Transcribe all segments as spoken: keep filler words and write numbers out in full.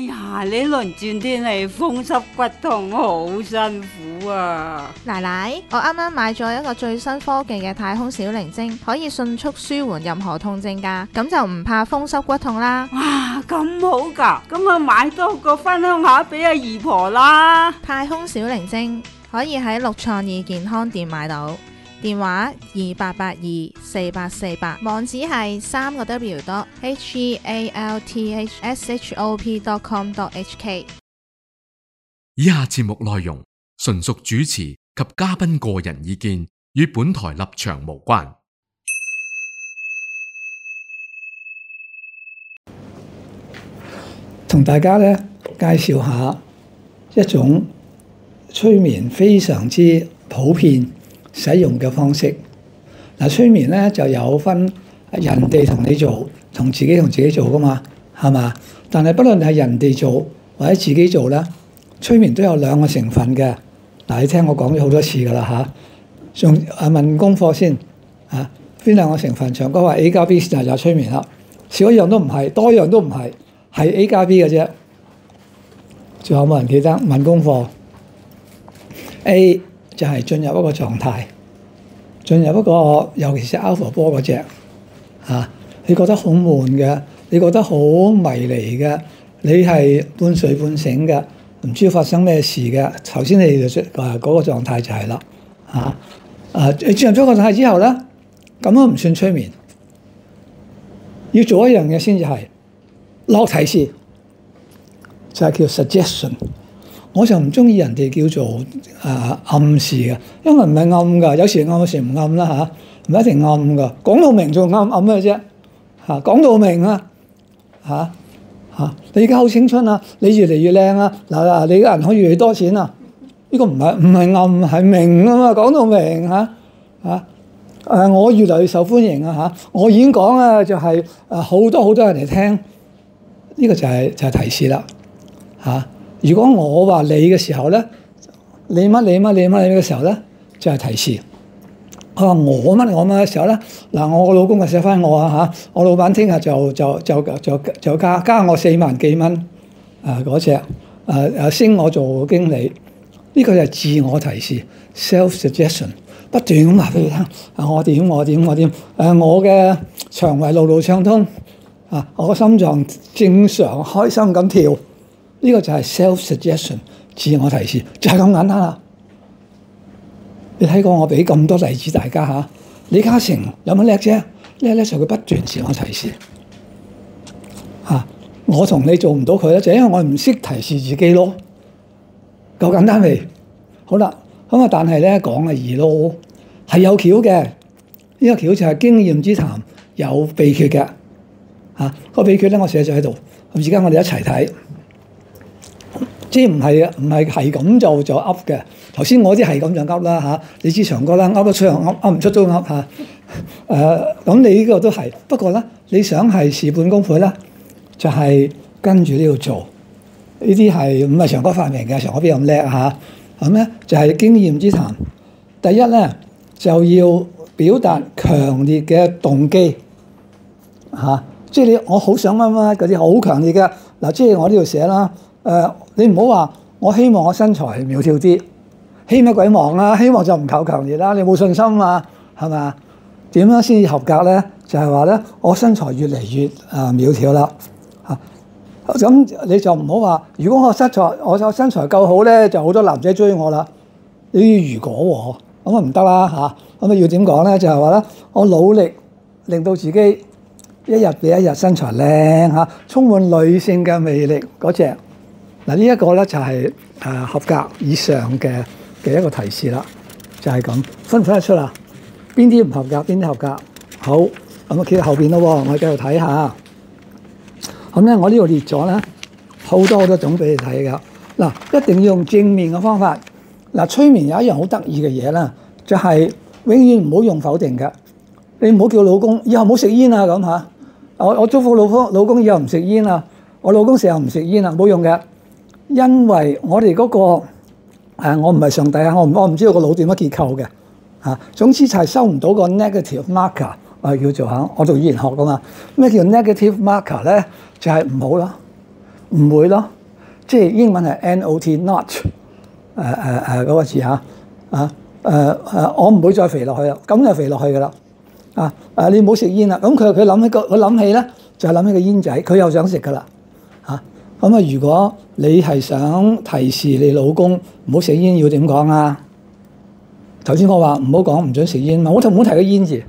呀，呢輪轉天氣風濕骨痛好辛苦啊！ 奶奶，我啱啱買咗一個最新科技嘅太空小靈精，可以迅速舒緩任何痛症㗎，咁就唔怕風濕骨痛啦。 哇，咁好㗎，咁啊買多個分享下俾阿姨婆啦。 太空小靈精可以喺六創意健康店買到，電話二八八二四八四八，網址係三個 W dot H E A L T H S H O P dot com dot H K。 以下節目內容純屬主持及嘉賓個人意見，與本台立場無關。 同大家咧介紹下一種催眠非常之普遍使用嘅方式。嗱，催眠咧就有分人哋同你做，同自己同自己做噶嘛，係嘛？但係不論係人哋做或者自己做咧，催眠都有兩個成分嘅。嗱，你聽我講咗好多次噶啦嚇。仲啊問功課先啊，邊兩個成分？長哥話 A 加 B 就係催眠啦，少一樣都唔係，多一樣都唔係，係 A 加 B 嘅啫。仲有冇人記得問功課 ？A 就係進入一個狀態，進入一個尤其是 alpha 波嗰隻嚇，你覺得好悶嘅，你覺得好迷離嘅，你係半睡半醒嘅，唔知發生咩事嘅。頭先你就誒嗰個狀態就係啦嚇。啊，你進入咗個狀態之後咧，咁樣唔算催眠，要做一樣嘢先至係落提示，就係叫 suggestion。我就唔中意人哋叫做啊暗示嘅，因為唔係暗㗎，有時暗有時唔暗啦嚇，唔一定暗㗎。講到明仲暗暗咩啫嚇？講到明啊嚇嚇，你而家好青春啊，你越嚟越靚啊嗱嗱，你嘅銀行越嚟越多錢啊，呢個唔係唔係暗係明啊嘛，講到明嚇嚇誒，我越嚟越受歡迎啊嚇，我已經講啊就係誒好多好多人嚟聽，呢個就係就係提示啦嚇。如果我話你嘅時候咧，你乜你乜你乜你嘅時候咧，就係提示。佢話我乜我乜嘅時候咧，嗱我個老公就寫翻我啊嚇，我老闆聽日就就就就就加加我四萬幾蚊啊嗰隻誒誒升我做經理，呢個就係自我提示 self suggestion， 不斷咁話俾你聽啊，我點我點我點誒，我嘅腸胃路路暢通啊，我個心臟正常開心咁跳。呢個就係 self-suggestion， 自我提示，就係、是、咁簡單啦。你睇過我俾咁多例子大家嚇，李嘉誠有乜叻啫？叻叻就佢不斷自我提示嚇、啊。我同你做唔到佢咧，就因為我唔識提示自己咯。夠簡單未？好啦，咁啊，但係咧講嘅易咯，係有橋嘅。呢、這個橋就係經驗之談，有秘訣嘅嚇。啊那個秘訣咧，我寫咗喺度。而家我哋一齊睇。即係唔係啊？唔係係咁就就噏嘅。頭先我啲係咁就噏啦嚇。你知長哥啦，噏得出又噏，噏唔出都噏嚇。誒、呃，咁你呢個都係。不過咧，你想係事半功倍咧，就係、是、跟住呢度做。呢啲係唔係長哥發明嘅？長哥邊咁叻嚇？咁咧就係、是、經驗之談。第一咧就要表達強烈嘅動機嚇、啊，即係你我好想乜乜嗰啲好強烈嘅嗱。即係我呢度寫啦。誒、呃，你唔好話我希望我身材苗條啲，希乜鬼望啊？希望就唔夠強烈啦，你冇信心嘛，係咪？點樣先至合格咧？就係話咧，我身材越嚟越啊苗條啦嚇。咁、啊、你就唔好話，如果我身材我個身材夠好咧，就好多男仔追我啦。你要如果喎，咁啊唔得啦嚇。咁啊要點講咧？就係話咧，我努力令到自己一日比一日身材靚嚇，充滿女性嘅魅力嗰隻。嗱，呢一個咧就係誒合格以上嘅嘅一個提示啦，就係、是、咁分唔分得出啊？邊啲唔合格，邊啲合格？好，咁啊企喺後邊咯，我哋繼續睇下。咁咧，我呢度列咗咧好多好多種俾你睇噶。嗱，一定要用正面嘅方法。嗱，催眠有一樣好得意嘅嘢啦，就係、是、永遠唔好用否定嘅。你唔好叫老公以後唔好食煙啊咁嚇。我我祝福老公老公以後唔食煙啊。我老公成日唔食煙啊，冇用嘅。因為我哋嗰、那個、呃、我唔係上帝啊，我唔我唔知道個腦點樣結構嘅嚇。總之就係收唔到個 negative marker， 我叫做嚇，我做語言學噶嘛。咩叫 negative marker 咧？就係、是、唔好咯， 唔會咯，即係英文係 not，not 誒誒誒嗰個字嚇啊誒誒，我唔會再肥落去啦，咁就肥落去噶啦啊誒，你唔好食煙啦。咁佢佢諗起個佢諗起咧，就係諗起個煙仔，佢又想食噶啦嚇。咁啊，如果你係想提示你老公唔好食煙，要點講啊？頭先我話唔好講唔準食煙嘛，我就唔好提個煙字。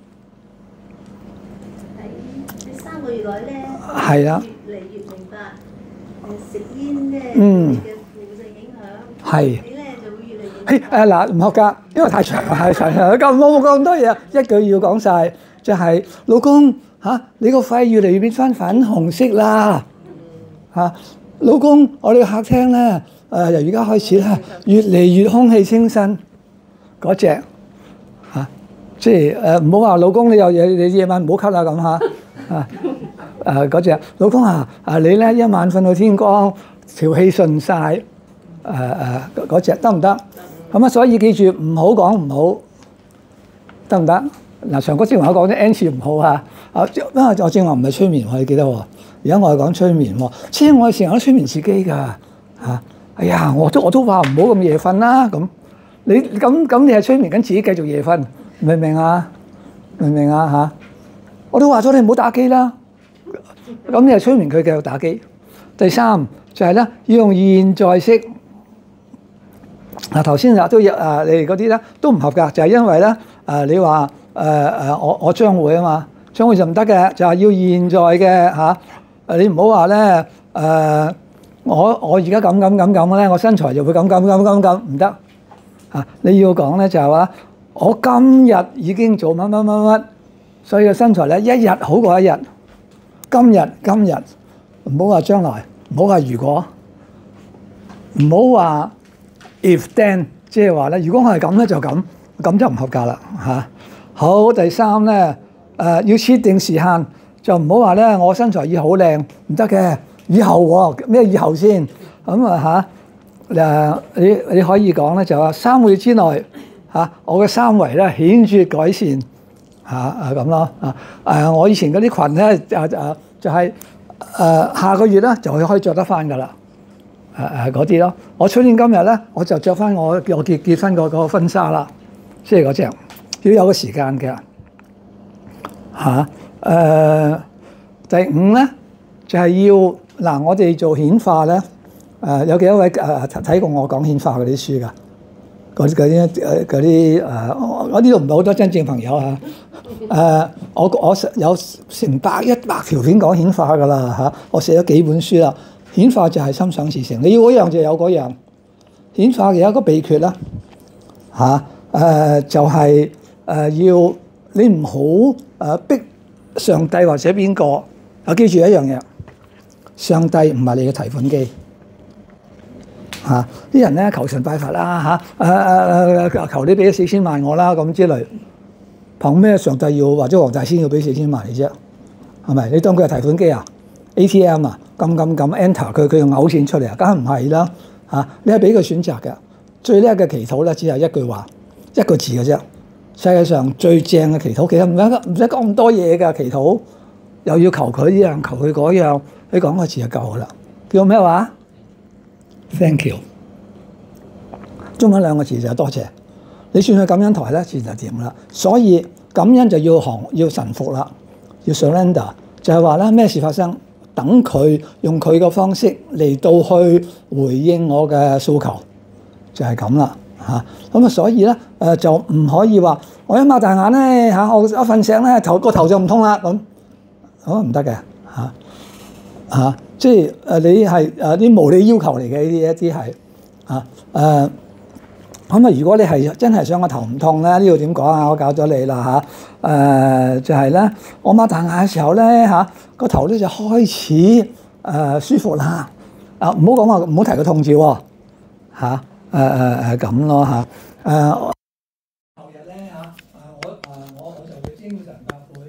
喺三個月內咧， 係啊， 越嚟越明白誒食煙咧嗯嘅負性影響， 係你咧就會越嚟越嘿誒嗱，唔學㗎，因為太長太長，咁冇冇咁多嘢，一句要講晒，就係、是、老公嚇、啊，你個肺越嚟越變翻粉紅色啦嚇、啊，老公，我哋客廳咧誒由而家開始咧，越嚟越空氣清新。嗰隻嚇，即係誒唔好話老公你有嘢，你夜晚唔好咳啦咁嚇啊誒嗰隻老公啊啊你咧一晚瞓到天光，條氣順晒，誒誒嗰隻得唔得？咁啊，所以記住唔好講唔好，得唔得？嗱，長哥正話講咗 N 次唔好嚇啊，因為我正話唔係催眠，我記得喎。而家我係講催眠喎，即係我成日都催眠自己㗎嚇。哎呀，我都我都話唔好咁夜瞓啦咁。你咁咁，你係催眠緊自己繼續夜瞓，明唔明啊？明唔明啊？嚇！我都話咗你唔好打機啦。咁你係催眠佢繼續打機。第三就係咧，要用現在式。嗱頭先啊都有啊，你哋嗰啲咧都唔合格，就係因為咧誒你話誒誒我我將會啊嘛，將會就唔得嘅，就係要現在嘅嚇。誒你唔好話咧誒我我而家咁咁咁咁咧，我身材就會咁咁咁咁咁唔得。啊！你要講咧就係話，我今日已經做乜乜乜乜，所以個身材咧一日好過一日。今日今日唔好話將來，唔好話如果，唔好話 if then，即係話咧，如果我係咁咧就咁，咁就唔合格啦嚇。好，第三咧誒、呃、要設定時限，就唔好話咧我身材要好靚，唔得嘅。以後喎咩以後先咁啊嚇？誒你你可以講咧就話三個月之內嚇、啊，我嘅三圍咧顯著改善嚇啊咁咯啊誒我以前嗰啲裙咧就誒就係、是、誒、啊、下個月咧就可以着得翻㗎啦誒誒嗰啲咯。我出年今日咧我就着翻我我結結婚嗰個婚紗啦，即係嗰隻要有個時間嘅嚇誒。第五咧就係、是、要嗱、啊、我哋做顯化咧。誒、呃、有幾多位誒睇過我講顯化嗰啲書㗎？嗰啲誒嗰啲誒，我呢度唔係好多真正朋友嚇。誒、呃、我我有成百一百條片講顯化㗎啦嚇，我寫咗幾本書啦。顯化就係心想事成，你要嗰樣就有嗰樣。顯化嘅有一個秘訣啦嚇誒，就係、是、誒、呃、要你唔好誒逼上帝或者邊個。我記住一樣嘢，上帝唔係你嘅提款機。嚇！啲、啊、人咧求神拜佛啦嚇，誒誒誒求你俾咗四千萬我啦咁之類，憑咩上帝要或者黃大仙要俾四千萬你啫？係咪？你當佢係提款機啊 ？A T M 啊？撳撳撳 Enter 佢佢用嘔錢出嚟啊？梗係唔係啦嚇！你係俾佢選擇嘅，最叻嘅祈禱咧只係一句話一個字嘅啫。世界上最正嘅祈禱其實唔使唔使講咁多嘢㗎，祈禱又要求佢呢樣求佢嗰樣，你講個字就夠㗎啦。叫咩話？Thank you，中文兩個字就係多謝。你算去感恩台咧，自然就掂啦。所以感恩就要降要臣服啦，要 surrender，就係話咧咩事發生，等佢用佢嘅方式嚟到去回應我嘅訴求，就係咁啦嚇。咁啊，所以咧誒、呃、就唔可以話我一擘大眼咧嚇，我一瞓醒咧頭個頭就唔痛啦咁，咁唔得嘅嚇嚇。即係誒你係誒啲無理要求嚟嘅，呢啲一啲係啊誒咁啊！如果你係真係想個頭唔痛咧，呢度點講啊？我教咗你啦嚇誒，就係、是、咧我擘大眼嘅時候咧嚇個頭咧就開始誒、呃、舒服啦啊！唔好講話唔好提個痛字喎嚇誒誒誒咁咯嚇誒。後日咧嚇誒我誒我我就會精神百倍。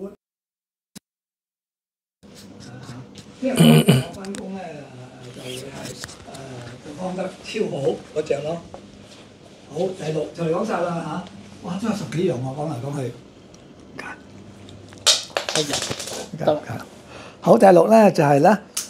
因為我翻工咧誒就會係誒做康得超好嗰隻咯。好，第六就嚟講晒啦嚇。哇，真係十幾樣我講嚟講去。得。好，第六咧就係咧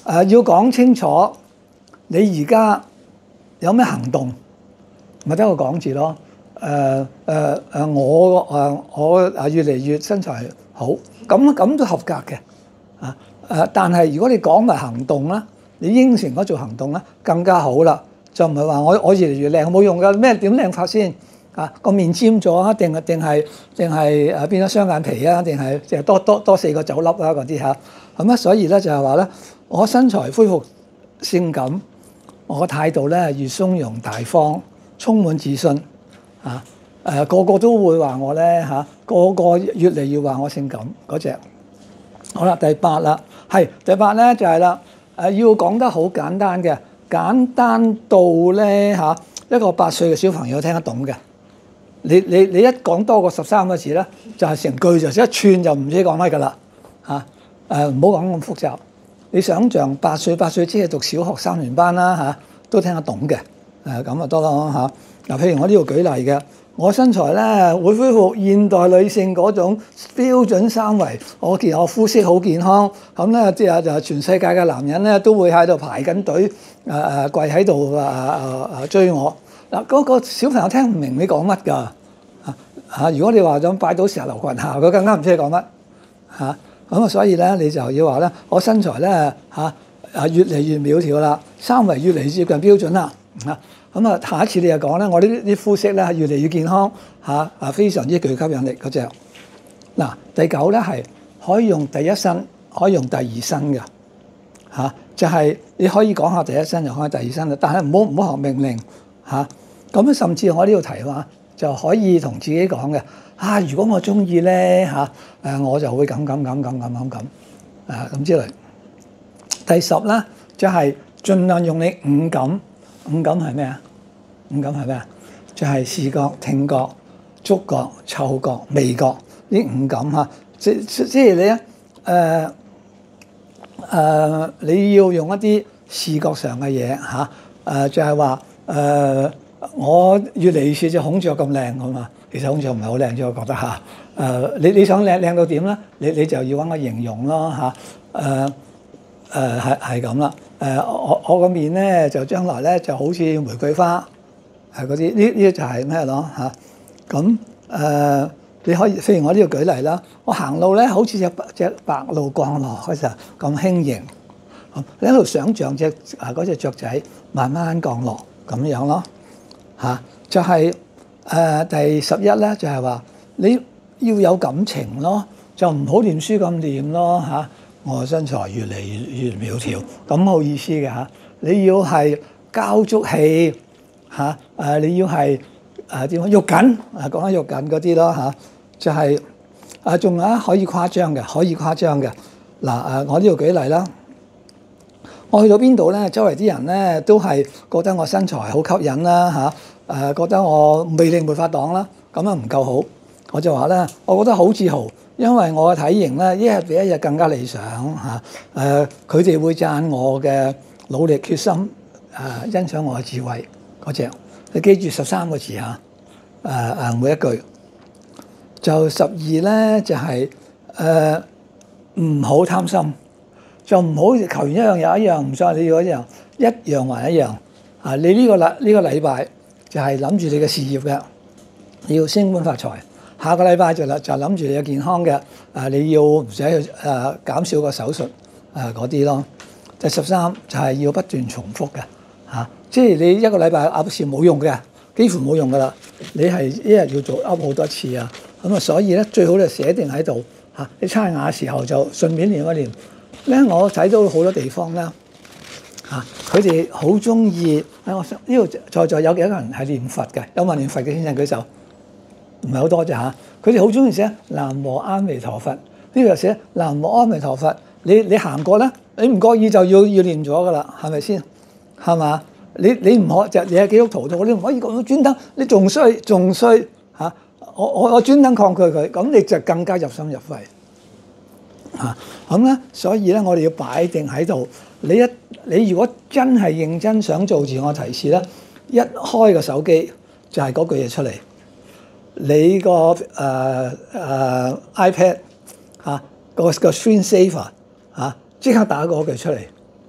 誒要講清楚，你而家有咩行動，咪得個講字咯。誒誒誒，我誒我誒越嚟越身材好，咁咁都合格嘅。啊誒，但係如果你講埋行動啦，你應承咗做行動咧，更加好啦。就唔係話我我越嚟越靚，冇用㗎。咩點靚法先？啊個面尖咗啊？定係定係定係誒變咗雙眼皮啊？定係淨係多多多四個酒粒啊？嗰啲嚇咁啊，所以咧就係話咧，我身材恢復性感，我態度咧越鬆容大方，充滿自信啊！誒、呃、個個都會話我咧嚇、啊，個個越嚟越話我性感嗰隻。好啦，第八啦，係第八咧就係、是、啦，誒、呃、要講得好簡單嘅，簡單到咧嚇、啊、一個八歲嘅小朋友聽得懂嘅。你你你一講多過十三個字咧，就係、是、成句就一串就唔知講乜㗎啦嚇。誒唔好講咁複雜。你想象八歲八歲即係讀小學三年班啦嚇、啊，都聽得懂嘅。誒咁就多咯嚇。嗱、啊，譬如我呢度舉例嘅。我身材咧會恢復現代女性嗰種標準三圍，我見我膚色好健康，咁咧即係就全世界嘅男人咧都會喺度排緊隊，誒、呃、誒跪喺度誒誒誒追我。嗱、那、嗰個小朋友聽唔明你講乜㗎嚇嚇？如果你話想擺到石榴裙下，佢更加唔知你講乜嚇。咁啊，所以咧你就要話咧，我身材咧嚇誒越嚟越苗條啦，三圍越嚟越接近標準啦嚇。咁啊，下一次你就講咧，我呢啲膚色咧係越嚟越健康嚇，啊非常之具吸引力嗰隻。嗱，第九咧係可以用第一身，可以用第二身嘅嚇，就係、是、你可以講下第一身，又可以第二身嘅，但係唔好唔好學命令嚇。咁、啊、甚至我呢度提話就可以同自己講嘅啊，如果我中意咧嚇，誒、啊、我就會咁咁咁咁咁咁咁啊咁之類。第十咧就係、是、盡量用你五感。五感係咩啊？五感係咩啊？就係、是、視覺、聽覺、觸覺、嗅覺、味覺呢五感嚇。即即係你咧誒誒，你要用一啲視覺上嘅嘢嚇誒，就係話誒，我越嚟越似隻孔雀咁靚㗎嘛。其實孔雀唔係好靚啫，我覺得嚇誒、呃。你你想靚靚到點咧？你你就要揾個形容咯嚇誒誒係係咁啦。誒、呃、我我個面咧就將來咧就好似玫瑰花係嗰啲，呢呢就係咩咯嚇？咁、啊、誒、呃、你可以，譬如我呢度舉例啦，我行路咧好似隻隻白鷺降落嗰時候咁輕盈，你喺度想像隻啊嗰隻雀仔慢慢降落咁樣咯嚇、啊，就係、是、誒、呃、第十一咧就係、是、話你要有感情咯，就唔好念書咁念咯嚇。啊我身材越嚟越越苗條，咁冇意思嘅嚇。你要係交足氣嚇，誒你要係誒點講肉緊啊，講緊肉緊嗰啲咯嚇，就係啊仲有可以誇張嘅，可以誇張嘅嗱誒，我呢度舉例啦。我去到邊度咧，周圍啲人咧都係覺得我身材好吸引啦嚇，誒覺得我魅力沒法擋啦，咁樣唔夠好，我就話咧，我覺得好自豪。因為我嘅體型咧，一日比一日更加理想嚇。誒，佢哋會讚我嘅努力決心，誒欣賞我嘅智慧嗰隻。你記住十三個字嚇，誒誒每一句。就十二咧就係誒唔好貪心，就唔好求完一樣又一樣，唔想你要一樣，一樣還一樣。啊，你呢個禮呢個禮拜就係諗住你嘅事業嘅，你要升官發財。下個禮拜就啦，就諗住你嘅健康嘅，啊你要唔使去誒減少個手術誒嗰啲咯。第十三就係要不斷重複嘅嚇，即係你一個禮拜噏次冇用嘅，幾乎冇用噶啦。你係一日要做噏好多次啊，咁啊所以咧最好就寫定喺度嚇。你刷牙嘅時候就順便練一練。咧我睇到好多地方咧嚇，佢哋好中意喺我呢度在座有幾多個人係練佛嘅？有冇練佛嘅先生舉手？唔係好多啫嚇，佢哋好中意寫南無阿彌陀佛，呢個寫南無阿彌陀佛。你你行過咧，你唔覺意就要要念咗噶啦，係咪先？係嘛？你你唔可就你係基督徒徒，你唔可以咁專登，你仲衰仲衰嚇！我我我專登抗拒佢，咁你就更加入心入肺嚇。咁咧，所以咧，我哋要擺定喺度。你一你如果真係認真想做自我提示咧，一開個手機就係嗰句嘢出嚟。你個誒誒 iPad 嚇個個 screen saver 嚇即刻打嗰句出嚟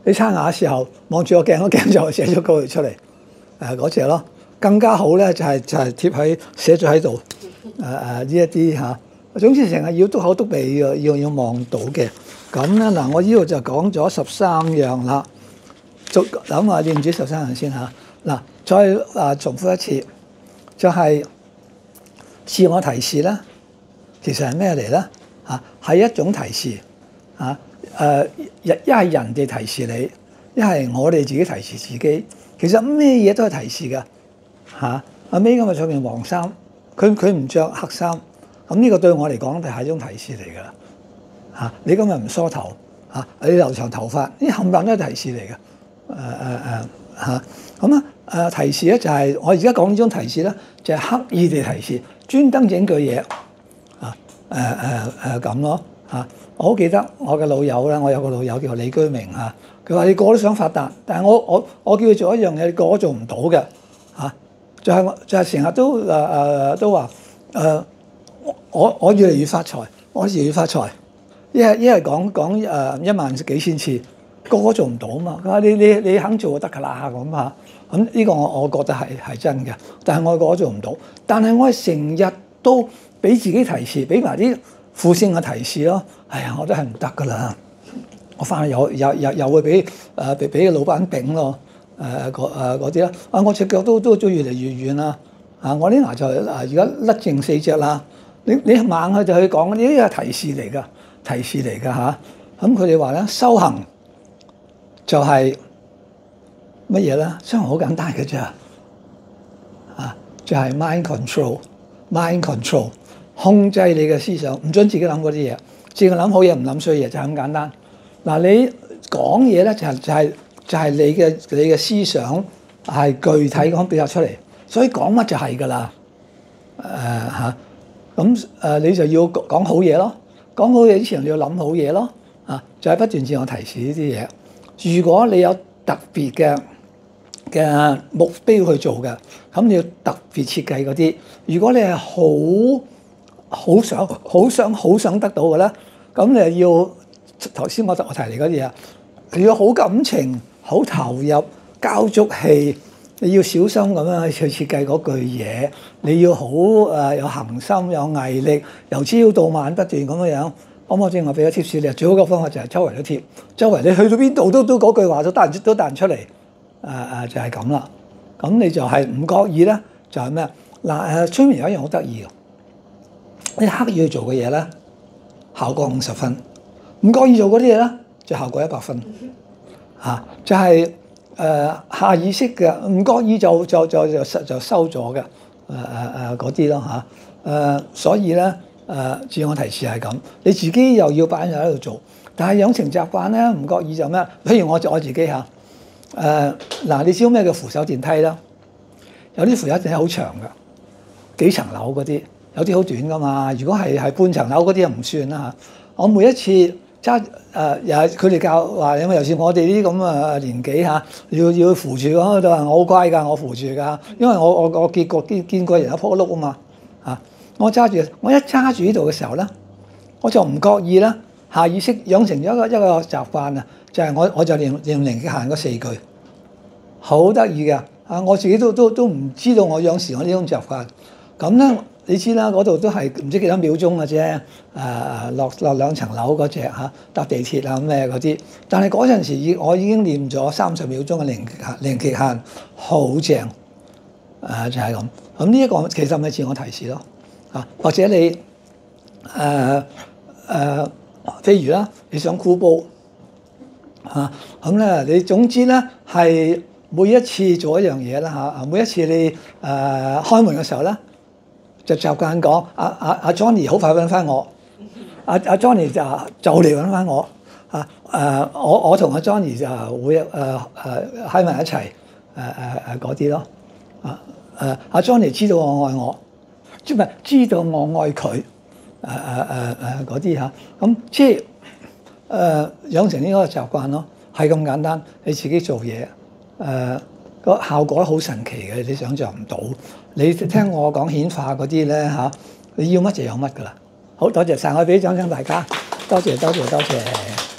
你刷牙嘅時候望住個鏡，個鏡就寫咗句出嚟，誒嗰隻咯。更加好咧就係、是、就係、是、貼喺寫咗喺度，誒誒呢一啲嚇。總之成日要篤口篤鼻要要要望到嘅。咁咧嗱，我呢度就講咗十三樣啦。續諗下念住十三樣先嚇。嗱，再啊重複一次，就係、是、自我提示啦。其實係咩嚟咧？嚇，係一種提示嚇。誒一一係人哋提示你，一係我哋自己提示自己。其實咩嘢都係提示㗎嚇。阿 May 今日着件黃衫，佢佢唔着黑衫，咁呢個對我嚟講就係一種提示嚟㗎啦嚇。你今日唔梳頭嚇，你留長頭髮，呢冚唪唥都係提示嚟嘅。誒誒誒嚇，咁啊誒提示咧就係、是、我而家講呢種提示咧，就係、是、刻意地提示，專登整句嘢啊誒誒誒咁咯嚇。我好記得我嘅老友咧，我有個老友叫李居明嚇，佢話你個個都想發達，但係我我我叫佢做一樣嘢，你個個做唔到嘅嚇，就係、是、就係成日都誒誒、呃、都話誒、呃、我我越嚟越發財，我越嚟越發財，一係一係講講誒一萬幾千次。個個做唔到啊嘛！佢話你你你肯做就得㗎啦咁啊！咁呢個我我覺得係係真嘅，但係我個個做唔到。但係我係成日都俾自己提示，俾埋啲負性嘅提示咯。哎呀，我都係唔得㗎啦！我翻去又又又又會俾誒俾俾個老闆頂咯誒嗰誒嗰啲啦。啊，我隻腳都都都越嚟越遠啦！啊，我啲牙就啊而家甩剩四隻啦。你你猛去就去講呢啲係提示嚟㗎，提示嚟㗎嚇。咁佢哋話咧修行。就係乜嘢咧？雖然好簡單嘅啫，啊，就係、是、mind control，mind control 控制你嘅思想，唔准自己諗嗰啲嘢，自己諗好嘢唔諗衰嘢，就係、是、咁簡單。嗱、啊，你講嘢咧就係、是、就係、是、就係、是、你嘅你嘅思想係具體咁表達出嚟，所以講乜就係㗎啦。誒嚇，咁誒你就要講好嘢咯，講好嘢之前你要諗好嘢咯，啊，就係、是、不斷自我提示呢啲嘢。如果你有特別嘅嘅目標去做嘅，咁你要特別設計嗰啲。如果你係好好想、好想、好想得到嘅咧，咁你要頭先我我提嚟嗰啲啊，你要好感情、好投入、交足氣，你要小心咁樣去設計嗰句嘢。你要好誒有恆心、有毅力，由朝到晚不斷咁樣樣。可唔可以我俾咗貼士你？最好嘅方法就係周圍都貼，周圍你去到邊度都都嗰句話都彈都彈出嚟，誒、呃、誒就係咁啦。咁你就係唔覺意咧，就係咩？嗱誒，催眠有一樣好得意嘅，你刻意去做嘅嘢咧，效果五十分；唔覺意做嗰啲嘢咧，就效果一百分。嚇、啊，就係、是、誒、呃、下意識嘅，唔覺意就就就就就，就收咗嘅，誒誒誒嗰啲咯嚇。誒、呃呃、所以咧。誒、呃、自我提示係咁，你自己又要擺喺度做，但係養成習慣咧，唔覺意就咩？譬如我我自己嚇，誒嗱，你知道咩叫扶手電梯啦？有啲扶手電梯好長㗎，幾層樓嗰啲，有啲好短㗎嘛。如果係係半層樓嗰啲就唔算啦嚇。我每一次揸誒又係佢哋教話，因為尤其我哋呢啲咁嘅年紀嚇，要要扶住嗰度，我好乖㗎，我扶住㗎，因為我我我見過見見過人有仆碌啊嘛嚇。我揸住，我一揸住呢度嘅時候咧，我就唔覺意啦，下意識養成咗一個一個習慣啊，就係、是、我我就念念靈極限嗰四句，好得意嘅啊！我自己都都都唔知道我養成我呢種習慣。咁咧，你知啦，嗰度都係唔知幾多秒鐘嘅啫。誒、呃、落落兩層樓嗰隻嚇，搭地鐵啊咩嗰啲。但係嗰陣時已我已經念咗三十秒鐘嘅靈極限，靈極限好正。誒、呃、就係、是、咁。咁呢一個其實咪自我提示咯。啊，或者你誒誒、呃呃，譬如啦，你想箍煲嚇，咁、啊、咧你總之咧係每一次做一樣嘢啦嚇，每一次你誒、呃、開門嘅時候咧，就習慣講阿阿阿 Johnny 好快揾翻我，阿、啊、阿 Johnny 就就嚟揾翻我嚇，誒、啊、我我同阿 Johnny 就會誒誒喺埋一齊誒誒誒嗰啲咯，啊誒阿 Johnny 知道我愛我。即係知道我愛佢，誒誒誒誒嗰啲嚇，咁即係誒養成呢個習慣咯，係咁簡單。你自己做嘢，誒、呃、個效果好神奇嘅，你想象唔到。你聽我講顯化嗰啲咧嚇，你要乜就有乜㗎啦。好多謝晒，我俾掌聲大家，多謝多謝多謝。